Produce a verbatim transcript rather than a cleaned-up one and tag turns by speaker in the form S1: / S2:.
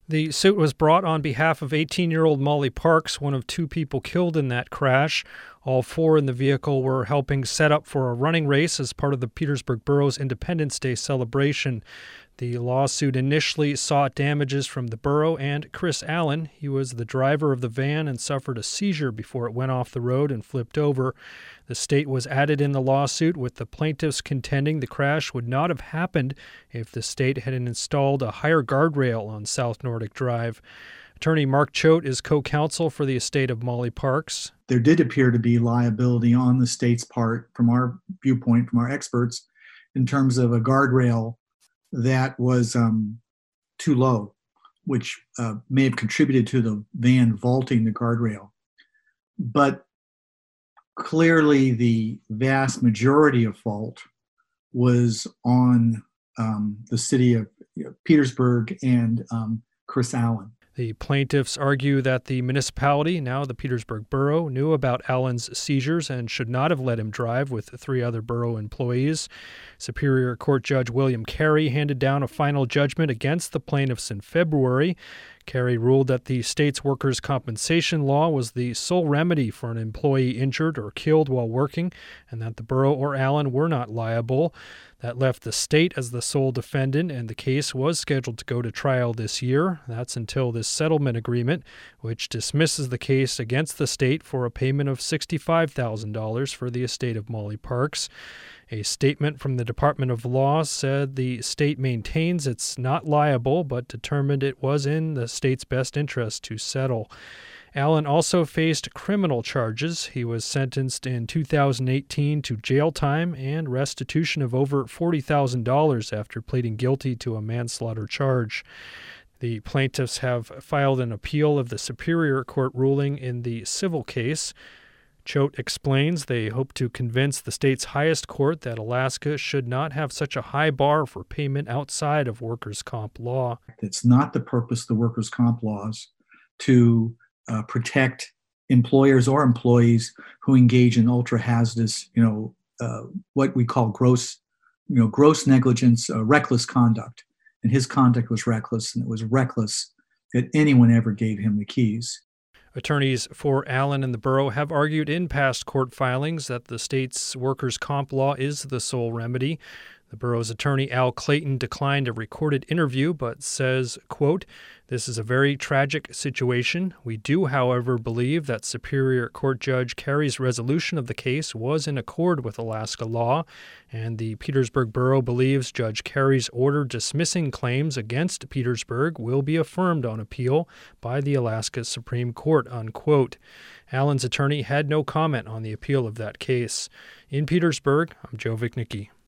S1: The suit was brought on behalf of eighteen-year-old Molly Parks, one of two people killed in that crash. All four in the vehicle were helping set up for a running race as part of the Petersburg Borough's Independence Day celebration. The lawsuit initially sought damages from the borough and Chris Allen. He was the driver of the van and suffered a seizure before it went off the road and flipped over. The state was added in the lawsuit, with the plaintiffs contending the crash would not have happened if the state had installed a higher guardrail on South Nordic Drive. Attorney Mark Choate is co-counsel for the estate of Molly Parks.
S2: There did appear to be liability on the state's part, from our viewpoint, from our experts, in terms of a guardrail that was um, too low, which uh, may have contributed to the van vaulting the guardrail. But clearly the vast majority of fault was on um, the city of you know, Petersburg and um, Chris Allen.
S1: The plaintiffs argue that the municipality, now the Petersburg Borough, knew about Allen's seizures and should not have let him drive with three other borough employees. Superior Court Judge William Carey handed down a final judgment against the plaintiffs in February. Carey ruled that the state's workers' compensation law was the sole remedy for an employee injured or killed while working, and that the borough or Allen were not liable. That left the state as the sole defendant, and the case was scheduled to go to trial this year. That's until this settlement agreement, which dismisses the case against the state for a payment of sixty-five thousand dollars for the estate of Molly Parks. A statement from the Department of Law said the state maintains it's not liable, but determined it was in the state's best interest to settle. Allen also faced criminal charges. He was sentenced in two thousand eighteen to jail time and restitution of over forty thousand dollars after pleading guilty to a manslaughter charge. The plaintiffs have filed an appeal of the Superior Court ruling in the civil case. Choate explains they hope to convince the state's highest court that Alaska should not have such a high bar for payment outside of workers' comp law.
S2: It's not the purpose of the workers' comp laws to uh, protect employers or employees who engage in ultra-hazardous, you know, uh, what we call gross, you know, gross negligence, uh, reckless conduct. And his conduct was reckless, and it was reckless that anyone ever gave him the keys.
S1: Attorneys for Allen and the borough have argued in past court filings that the state's workers' comp law is the sole remedy. The borough's attorney, Al Clayton, declined a recorded interview, but says, quote, "This is a very tragic situation. We do, however, believe that Superior Court Judge Carey's resolution of the case was in accord with Alaska law, and the Petersburg Borough believes Judge Carey's order dismissing claims against Petersburg will be affirmed on appeal by the Alaska Supreme Court," unquote. Allen's attorney had no comment on the appeal of that case. In Petersburg, I'm Joe Vichnicki.